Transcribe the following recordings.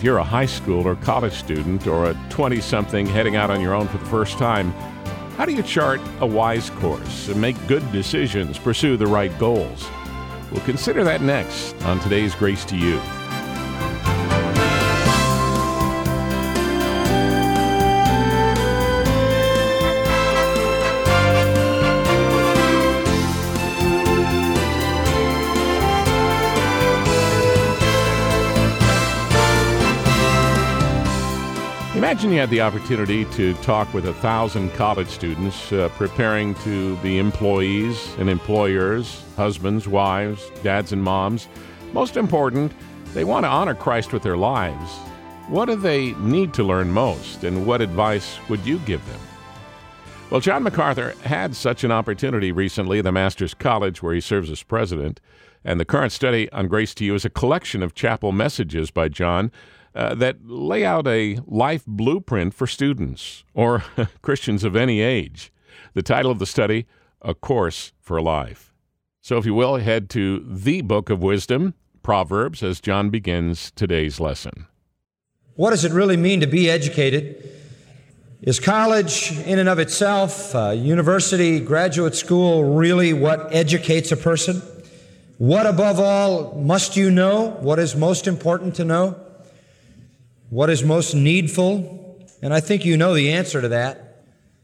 If you're a high school or college student or a 20-something heading out on your own for the first time, how do you chart a wise course and make good decisions, pursue the right goals? We'll consider that next on today's Grace to You. Imagine you had the opportunity to talk with 1,000 college students preparing to be employees and employers, husbands, wives, dads and moms. Most important, they want to honor Christ with their lives. What do they need to learn most, and what advice would you give them? Well, John MacArthur had such an opportunity recently at the Master's College where he serves as president, and the current study on Grace to You is a collection of chapel messages by John that lay out a life blueprint for students or Christians of any age. The title of the study, A Course for Life. So if you will, head to the Book of Wisdom, Proverbs, as John begins today's lesson. What does it really mean to be educated? Is college in and of itself, university, graduate school, really what educates a person? What above all must you know? What is most important to know? What is most needful? And I think you know the answer to that,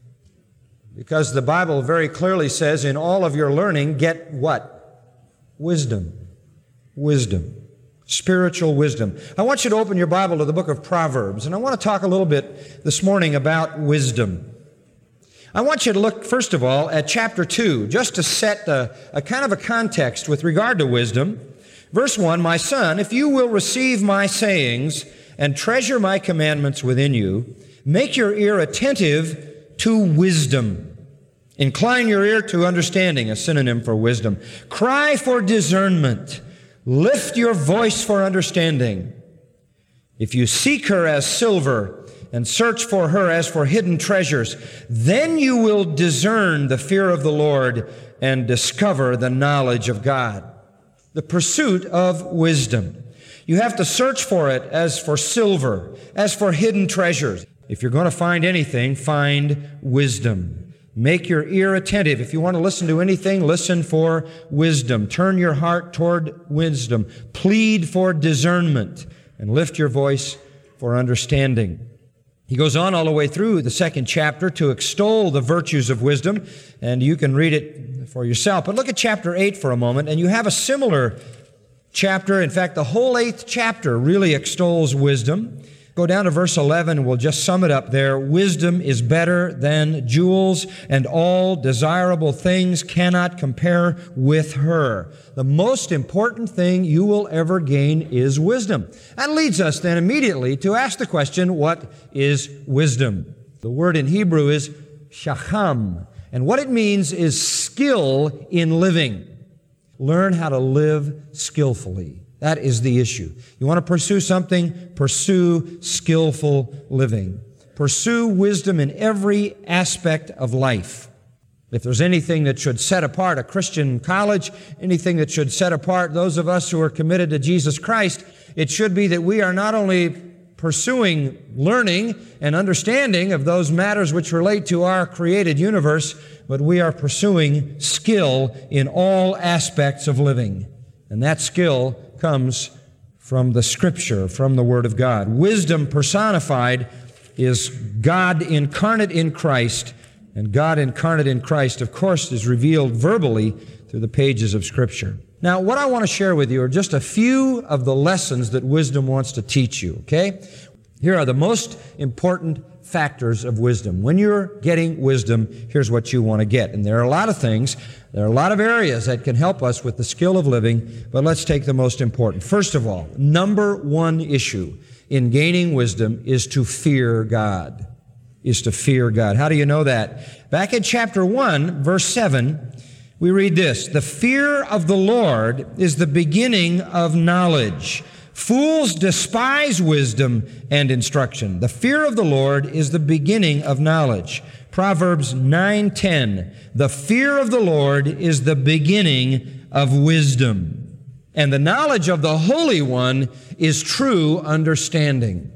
because the Bible very clearly says, in all of your learning, get what? Wisdom. Wisdom. Spiritual wisdom. I want you to open your Bible to the book of Proverbs, and I want to talk a little bit this morning about wisdom. I want you to look, first of all, at chapter 2, just to set a kind of a context with regard to wisdom. Verse 1, My son, if you will receive my sayings and treasure my commandments within you, make your ear attentive to wisdom. Incline your ear to understanding, a synonym for wisdom. Cry for discernment. Lift your voice for understanding. If you seek her as silver and search for her as for hidden treasures, then you will discern the fear of the Lord and discover the knowledge of God. The pursuit of wisdom. You have to search for it as for silver, as for hidden treasures. If you're going to find anything, find wisdom. Make your ear attentive. If you want to listen to anything, listen for wisdom. Turn your heart toward wisdom. Plead for discernment and lift your voice for understanding. He goes on all the way through the second chapter to extol the virtues of wisdom, and you can read it for yourself. But look at chapter 8 for a moment, and you have a similar chapter. In fact, the whole 8th chapter really extols wisdom. Go down to verse 11, and we'll just sum it up there. Wisdom is better than jewels, and all desirable things cannot compare with her. The most important thing you will ever gain is wisdom. That leads us then immediately to ask the question, what is wisdom? The word in Hebrew is shacham, and what it means is skill in living. Learn how to live skillfully. That is the issue. You want to pursue something? Pursue skillful living. Pursue wisdom in every aspect of life. If there's anything that should set apart a Christian college, anything that should set apart those of us who are committed to Jesus Christ, it should be that we are not only pursuing learning and understanding of those matters which relate to our created universe, but we are pursuing skill in all aspects of living. And that skill comes from the Scripture, from the Word of God. Wisdom personified is God incarnate in Christ, and God incarnate in Christ, of course, is revealed verbally through the pages of Scripture. Now, what I want to share with you are just a few of the lessons that wisdom wants to teach you, okay? Here are the most important factors of wisdom. When you're getting wisdom, here's what you want to get. And there are a lot of things, there are a lot of areas that can help us with the skill of living, but let's take the most important. First of all, number one issue in gaining wisdom is to fear God. Is to fear God. How do you know that? Back in chapter 1, verse 7, we read this, "The fear of the Lord is the beginning of knowledge. Fools despise wisdom and instruction. The fear of the Lord is the beginning of knowledge." Proverbs 9:10, "The fear of the Lord is the beginning of wisdom." And the knowledge of the Holy One is true understanding.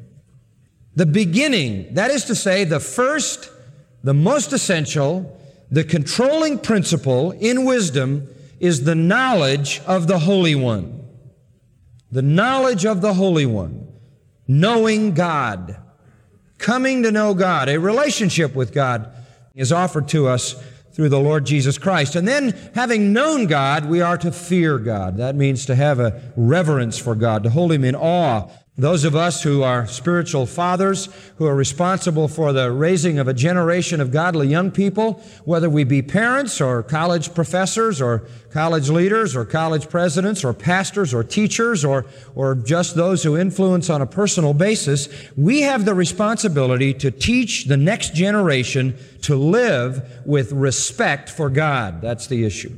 The beginning, that is to say, the first, the most essential, the controlling principle in wisdom is the knowledge of the Holy One. The knowledge of the Holy One. Knowing God. Coming to know God. A relationship with God is offered to us through the Lord Jesus Christ. And then, having known God, we are to fear God. That means to have a reverence for God, to hold Him in awe. Those of us who are spiritual fathers, who are responsible for the raising of a generation of godly young people, whether we be parents or college professors or college leaders or college presidents or pastors or teachers or just those who influence on a personal basis, we have the responsibility to teach the next generation to live with respect for God. That's the issue.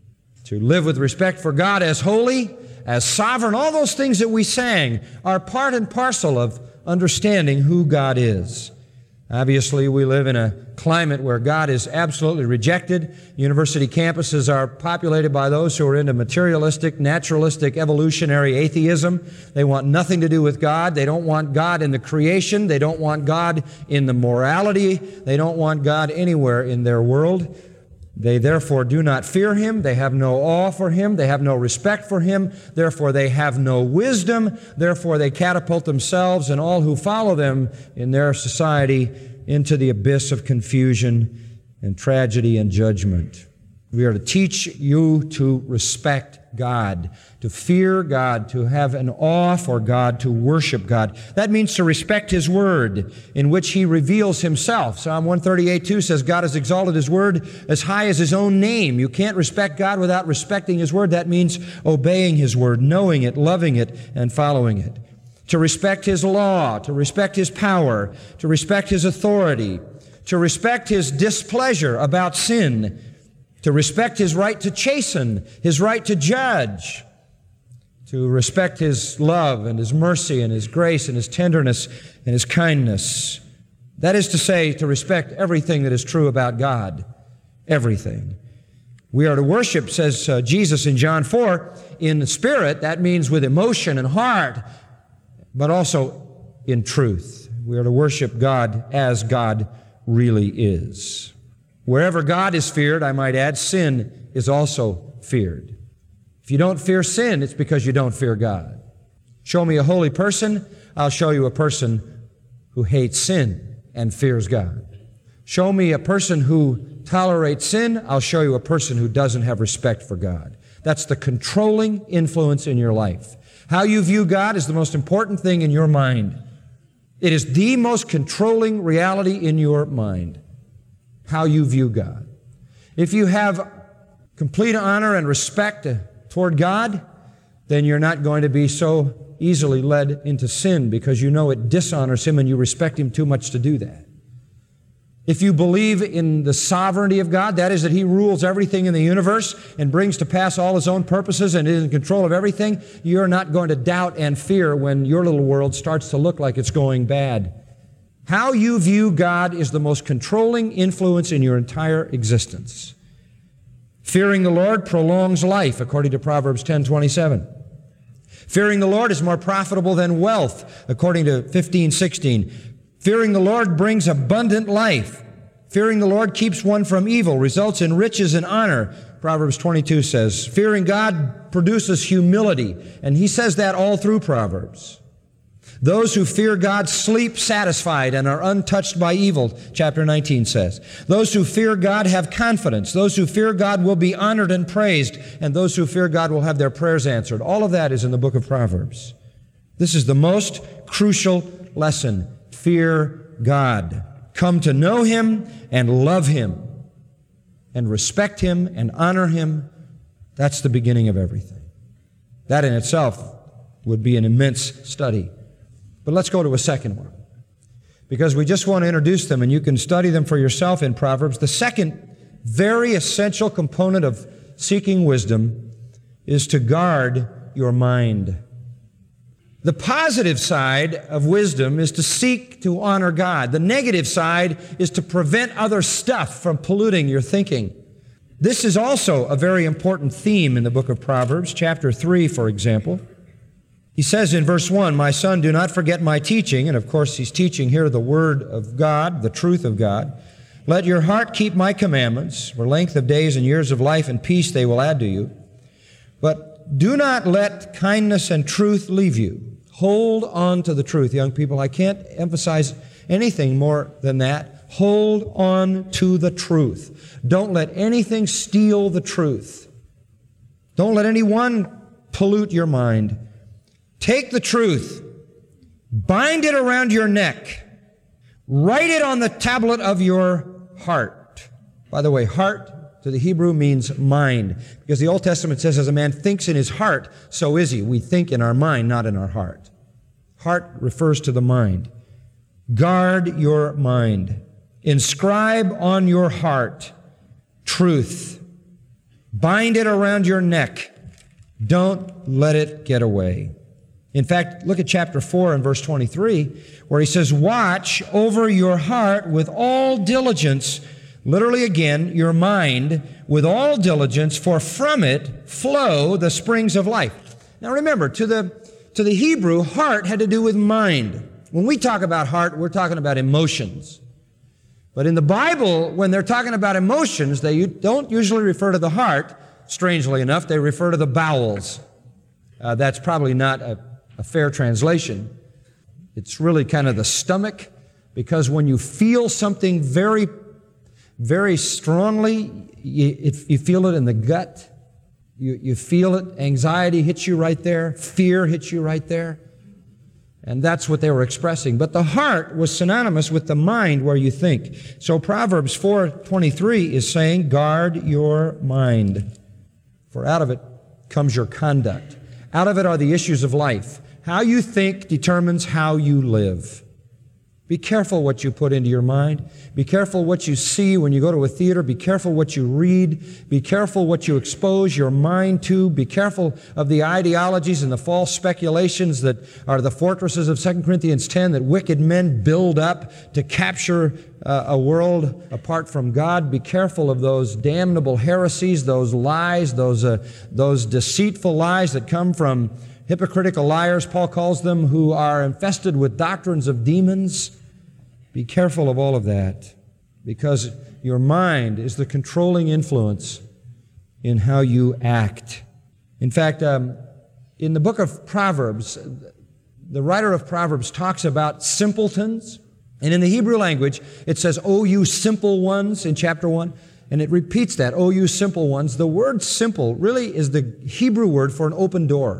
To live with respect for God as holy, as sovereign. All those things that we sang are part and parcel of understanding who God is. Obviously, we live in a climate where God is absolutely rejected. University campuses are populated by those who are into materialistic, naturalistic, evolutionary atheism. They want nothing to do with God. They don't want God in the creation. They don't want God in the morality. They don't want God anywhere in their world. They therefore do not fear Him. They have no awe for Him. They have no respect for Him. Therefore, they have no wisdom. Therefore, they catapult themselves and all who follow them in their society into the abyss of confusion and tragedy and judgment. We are to teach you to respect God, to fear God, to have an awe for God, to worship God. That means to respect His Word, in which He reveals Himself. Psalm 138:2 says, God has exalted His Word as high as His own name. You can't respect God without respecting His Word. That means obeying His Word, knowing it, loving it, and following it. To respect His law, to respect His power, to respect His authority, to respect His displeasure about sin, to respect His right to chasten, His right to judge, to respect His love and His mercy and His grace and His tenderness and His kindness. That is to say, to respect everything that is true about God. Everything. We are to worship, says Jesus in John 4, in the Spirit. That means with emotion and heart, but also in truth. We are to worship God as God really is. Wherever God is feared, I might add, sin is also feared. If you don't fear sin, it's because you don't fear God. Show me a holy person, I'll show you a person who hates sin and fears God. Show me a person who tolerates sin, I'll show you a person who doesn't have respect for God. That's the controlling influence in your life. How you view God is the most important thing in your mind. It is the most controlling reality in your mind. How you view God. If you have complete honor and respect toward God, then you're not going to be so easily led into sin because you know it dishonors Him and you respect Him too much to do that. If you believe in the sovereignty of God, that is that He rules everything in the universe and brings to pass all His own purposes and is in control of everything, you're not going to doubt and fear when your little world starts to look like it's going bad. How you view God is the most controlling influence in your entire existence. Fearing the Lord prolongs life, according to Proverbs 10:27. Fearing the Lord is more profitable than wealth, according to 15:16. Fearing the Lord brings abundant life. Fearing the Lord keeps one from evil, results in riches and honor. Proverbs 22 says, fearing God produces humility, and He says that all through Proverbs. Those who fear God sleep satisfied and are untouched by evil, chapter 19 says. Those who fear God have confidence. Those who fear God will be honored and praised, and those who fear God will have their prayers answered. All of that is in the book of Proverbs. This is the most crucial lesson. Fear God. Come to know Him and love Him and respect Him and honor Him. That's the beginning of everything. That in itself would be an immense study. But let's go to a second one, because we just want to introduce them and you can study them for yourself in Proverbs. The second very essential component of seeking wisdom is to guard your mind. The positive side of wisdom is to seek to honor God. The negative side is to prevent other stuff from polluting your thinking. This is also a very important theme in the book of Proverbs, chapter 3, for example. He says in verse 1, "My son, do not forget my teaching." And of course, he's teaching here the word of God, the truth of God. "Let your heart keep my commandments, for length of days and years of life and peace they will add to you. But do not let kindness and truth leave you." Hold on to the truth, young people. I can't emphasize anything more than that. Hold on to the truth. Don't let anything steal the truth. Don't let anyone pollute your mind. Take the truth, bind it around your neck, write it on the tablet of your heart. By the way, heart to the Hebrew means mind, because the Old Testament says, as a man thinks in his heart, so is he. We think in our mind, not in our heart. Heart refers to the mind. Guard your mind. Inscribe on your heart truth. Bind it around your neck. Don't let it get away. In fact, look at chapter 4 and verse 23, where he says, "Watch over your heart with all diligence," literally again, your mind, "with all diligence, for from it flow the springs of life." Now remember, to the Hebrew, heart had to do with mind. When we talk about heart, we're talking about emotions. But in the Bible, when they're talking about emotions, they don't usually refer to the heart. Strangely enough, they refer to the bowels. That's probably not a fair translation. It's really kind of the stomach, because when you feel something very, very strongly, you feel it in the gut. You feel it. Anxiety hits you right there. Fear hits you right there. And that's what they were expressing. But the heart was synonymous with the mind, where you think. So Proverbs 4:23 is saying, guard your mind, for out of it comes your conduct. Out of it are the issues of life. How you think determines how you live. Be careful what you put into your mind. Be careful what you see when you go to a theater. Be careful what you read. Be careful what you expose your mind to. Be careful of the ideologies and the false speculations that are the fortresses of 2 Corinthians 10 that wicked men build up to capture a world apart from God. Be careful of those damnable heresies, those lies, those deceitful lies that come from hypocritical liars, Paul calls them, who are infested with doctrines of demons. Be careful of all of that, because your mind is the controlling influence in how you act. In fact, in the book of Proverbs, the writer of Proverbs talks about simpletons. And in the Hebrew language, it says, "O you simple ones," in chapter 1. And it repeats that, "O you simple ones." The word simple really is the Hebrew word for an open door.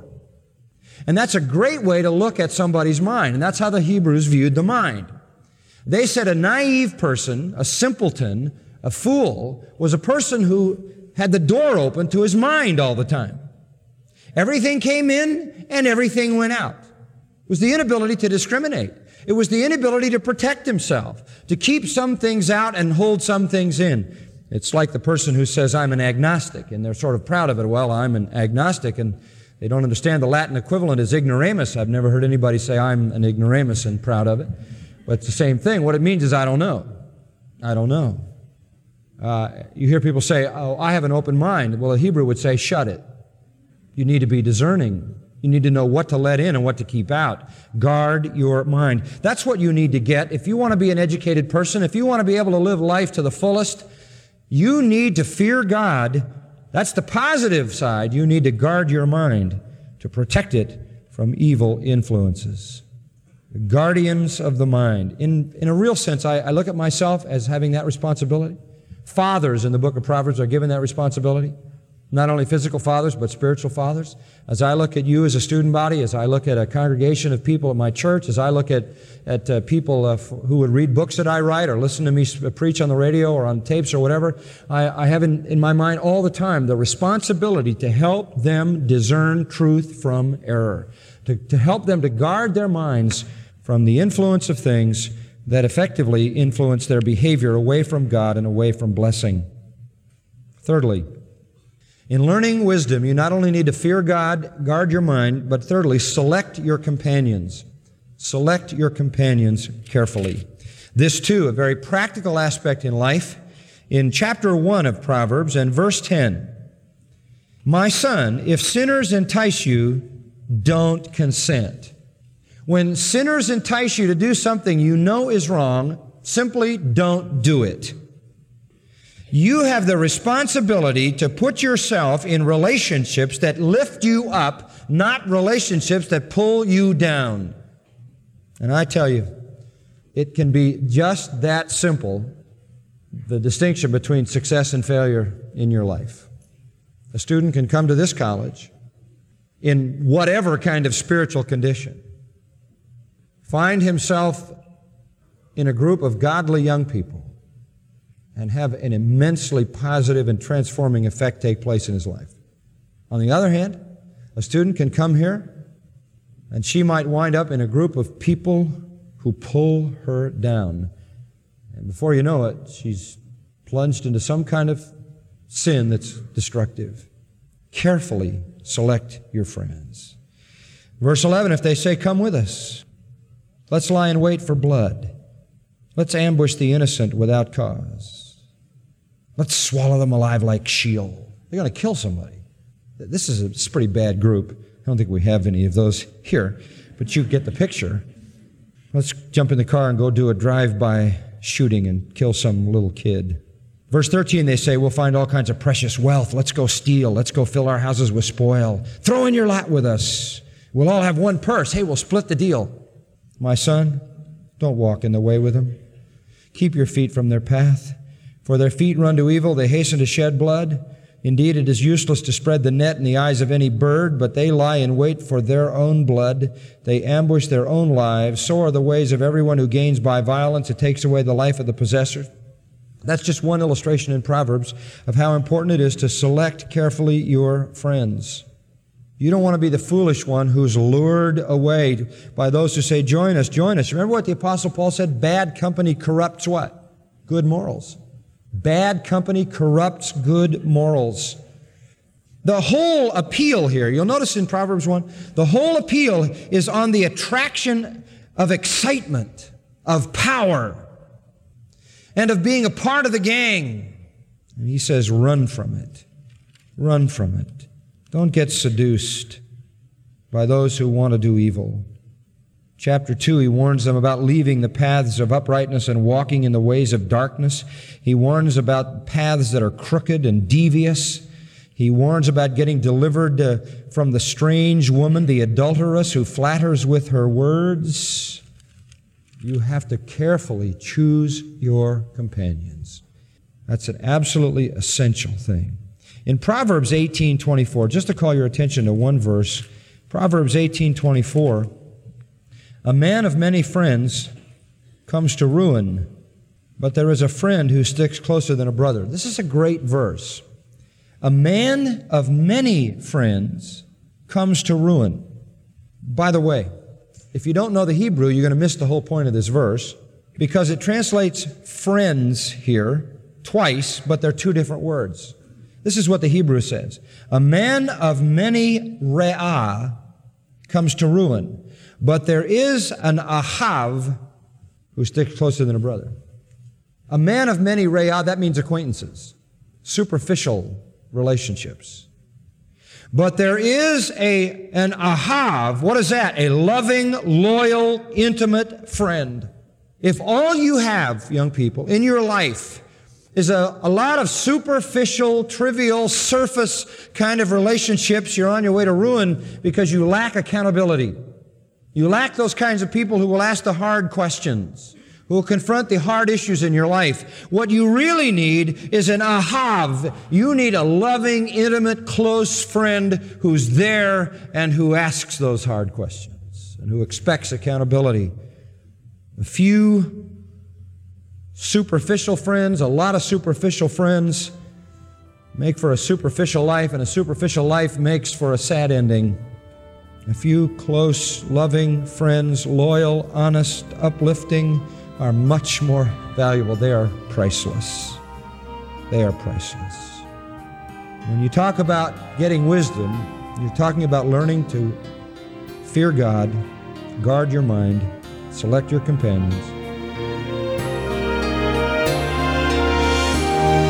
And that's a great way to look at somebody's mind. And that's how the Hebrews viewed the mind. They said a naive person, a simpleton, a fool, was a person who had the door open to his mind all the time. Everything came in and everything went out. It was the inability to discriminate. It was the inability to protect himself, to keep some things out and hold some things in. It's like the person who says, "I'm an agnostic," and they're sort of proud of it. Well, I'm an agnostic, and they don't understand the Latin equivalent is ignoramus. I've never heard anybody say, "I'm an ignoramus," and proud of it. But it's the same thing. What it means is, I don't know. I don't know. You hear people say, "Oh, I have an open mind." Well, a Hebrew would say, "Shut it." You need to be discerning. You need to know what to let in and what to keep out. Guard your mind. That's what you need to get. If you want to be an educated person, if you want to be able to live life to the fullest, you need to fear God. That's the positive side. You need to guard your mind to protect it from evil influences. The guardians of the mind. In a real sense, I look at myself as having that responsibility. Fathers in the book of Proverbs are given that responsibility. Not only physical fathers, but spiritual fathers. As I look at you as a student body, as I look at a congregation of people at my church, as I look at people who would read books that I write or listen to me preach on the radio or on tapes or whatever, I have in my mind all the time the responsibility to help them discern truth from error, to help them to guard their minds from the influence of things that effectively influence their behavior away from God and away from blessing. Thirdly, in learning wisdom, you not only need to fear God, guard your mind, but thirdly, select your companions. Select your companions carefully. This, too, a very practical aspect in life. in chapter 1 of Proverbs and verse 10. My son, if sinners entice you, don't consent. When sinners entice you to do something you know is wrong, simply don't do it. You have the responsibility to put yourself in relationships that lift you up, not relationships that pull you down. And I tell you, it can be just that simple, the distinction between success and failure in your life. A student can come to this college in whatever kind of spiritual condition, find himself in a group of godly young people, and have an immensely positive and transforming effect take place in his life. On the other hand, a student can come here and she might wind up in a group of people who pull her down. And before you know it, she's plunged into some kind of sin that's destructive. Carefully select your friends. Verse 11, if they say, come with us, let's lie in wait for blood. Let's ambush the innocent without cause. Let's swallow them alive like Sheol. They're going to kill somebody. This is a pretty bad group. I don't think we have any of those here, but you get the picture. Let's jump in the car and go do a drive-by shooting and kill some little kid. Verse 13, they say, we'll find all kinds of precious wealth. Let's go steal. Let's go fill our houses with spoil. Throw in your lot with us. We'll all have one purse. Hey, we'll split the deal. My son, don't walk in the way with them. Keep your feet from their path. For their feet run to evil, they hasten to shed blood. Indeed, it is useless to spread the net in the eyes of any bird, but they lie in wait for their own blood. They ambush their own lives. So are the ways of everyone who gains by violence. It takes away the life of the possessor. That's just one illustration in Proverbs of how important it is to select carefully your friends. You don't want to be the foolish one who's lured away by those who say, join us, join us. Remember what the Apostle Paul said? Bad company corrupts what? Good morals. Bad company corrupts good morals. The whole appeal here, you'll notice in Proverbs 1, the whole appeal is on the attraction of excitement, of power, and of being a part of the gang. And he says, run from it. Run from it. Don't get seduced by those who want to do evil. Chapter 2, he warns them about leaving the paths of uprightness and walking in the ways of darkness. He warns about paths that are crooked and devious. He warns about getting delivered from the strange woman, the adulteress who flatters with her words. You have to carefully choose your companions. That's an absolutely essential thing. In Proverbs 18:24, just to call your attention to one verse, Proverbs 18:24, a man of many friends comes to ruin, but there is a friend who sticks closer than a brother. This is a great verse. A man of many friends comes to ruin. By the way, if you don't know the Hebrew, you're going to miss the whole point of this verse because it translates friends here twice, but they're two different words. This is what the Hebrew says. A man of many re'ah comes to ruin, but there is an ahav who sticks closer than a brother. A man of many re'ah, that means acquaintances, superficial relationships. But there is an ahav. What is that? A loving, loyal, intimate friend. If all you have, young people, in your life is a lot of superficial, trivial, surface kind of relationships, you're on your way to ruin because you lack accountability. You lack those kinds of people who will ask the hard questions, who will confront the hard issues in your life. What you really need is an ahav. You need a loving, intimate, close friend who's there and who asks those hard questions and who expects accountability. A few superficial friends, a lot of superficial friends make for a superficial life, and a superficial life makes for a sad ending. A few close, loving friends, loyal, honest, uplifting, are much more valuable. They are priceless. They are priceless. When you talk about getting wisdom, you're talking about learning to fear God, guard your mind, select your companions.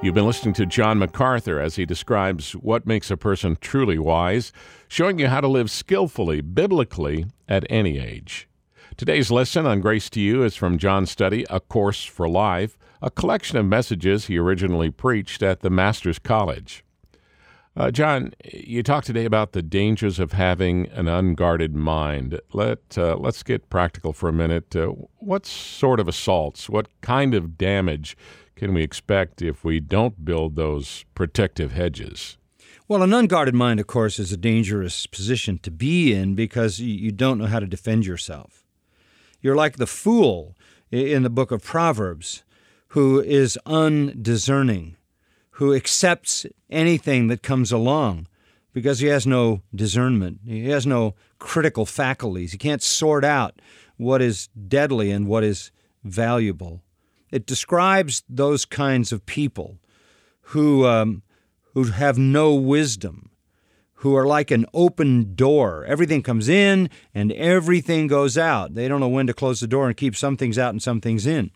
You've been listening to John MacArthur as he describes what makes a person truly wise, showing you how to live skillfully, biblically, at any age. Today's lesson on Grace to You is from John's study, A Course for Life, a collection of messages he originally preached at the Master's College. John, you talked today about the dangers of having an unguarded mind. Let's get practical for a minute. What sort of assaults, what kind of damage can we expect if we don't build those protective hedges? Well, an unguarded mind, of course, is a dangerous position to be in because you don't know how to defend yourself. You're like the fool in the book of Proverbs who is undiscerning, who accepts anything that comes along because he has no discernment. He has no critical faculties. He can't sort out what is deadly and what is valuable. It describes those kinds of people who have no wisdom, who are like an open door. Everything comes in and everything goes out. They don't know when to close the door and keep some things out and some things in.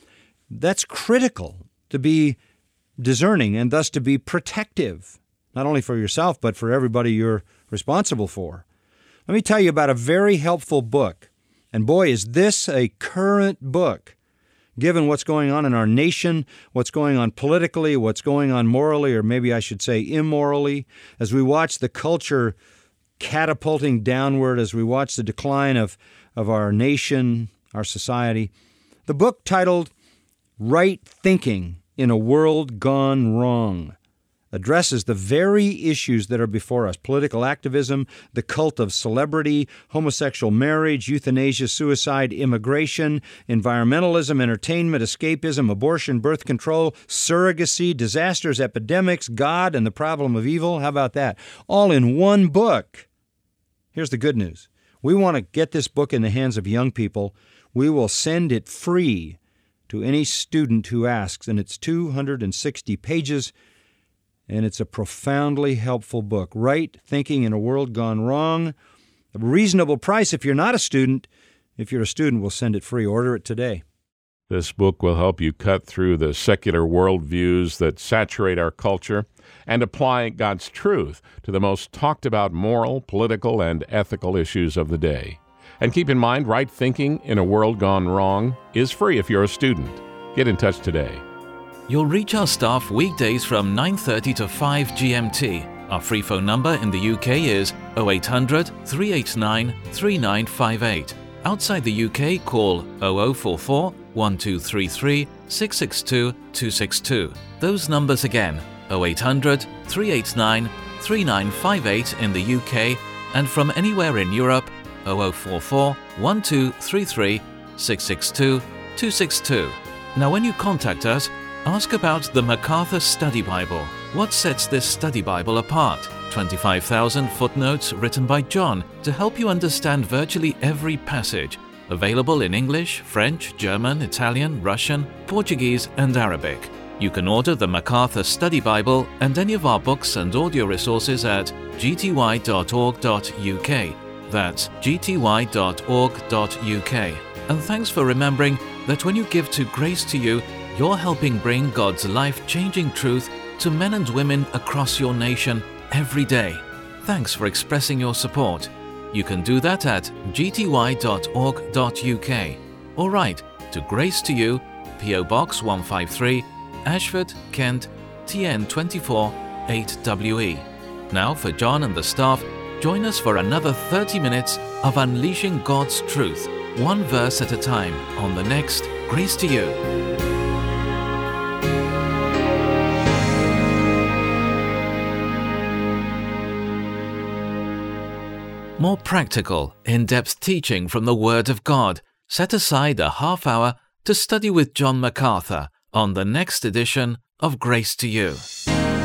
That's critical to be discerning and thus to be protective, not only for yourself, but for everybody you're responsible for. Let me tell you about a very helpful book. And boy, is this a current book, given what's going on in our nation, what's going on politically, what's going on morally, or maybe I should say immorally, as we watch the culture catapulting downward, as we watch the decline of our nation, our society. The book titled Right Thinking in a World Gone Wrong addresses the very issues that are before us: political activism, the cult of celebrity, homosexual marriage, euthanasia, suicide, immigration, environmentalism, entertainment, escapism, abortion, birth control, surrogacy, disasters, epidemics, God, and the problem of evil. How about that? All in one book. Here's the good news. We want to get this book in the hands of young people. We will send it free to any student who asks, and it's 260 pages, and it's a profoundly helpful book. Right Thinking in a World Gone Wrong. A reasonable price if you're not a student. If you're a student, we'll send it free. Order it today. This book will help you cut through the secular worldviews that saturate our culture and apply God's truth to the most talked about moral, political, and ethical issues of the day. And keep in mind, Right Thinking in a World Gone Wrong is free if you're a student. Get in touch today. You'll reach our staff weekdays from 9:30 to 5 GMT. Our free phone number in the UK is 0800 389 3958. Outside the UK, call 0044 1233 662 262. Those numbers again, 0800 389 3958 in the UK, and from anywhere in Europe, 0044 1233 662 262. Now when you contact us, ask about the MacArthur Study Bible. What sets this study Bible apart? 25,000 footnotes written by John to help you understand virtually every passage. Available in English, French, German, Italian, Russian, Portuguese, and Arabic. You can order the MacArthur Study Bible and any of our books and audio resources at gty.org.uk. That's gty.org.uk. And thanks for remembering that when you give to Grace to You, you're helping bring God's life-changing truth to men and women across your nation every day. Thanks for expressing your support. You can do that at gty.org.uk or write to Grace to You, P.O. Box 153, Ashford, Kent, TN 24 8WE. Now for John and the staff, join us for another 30 minutes of unleashing God's truth, one verse at a time, on the next Grace to You. More practical, in-depth teaching from the Word of God. Set aside a half hour to study with John MacArthur on the next edition of Grace to You.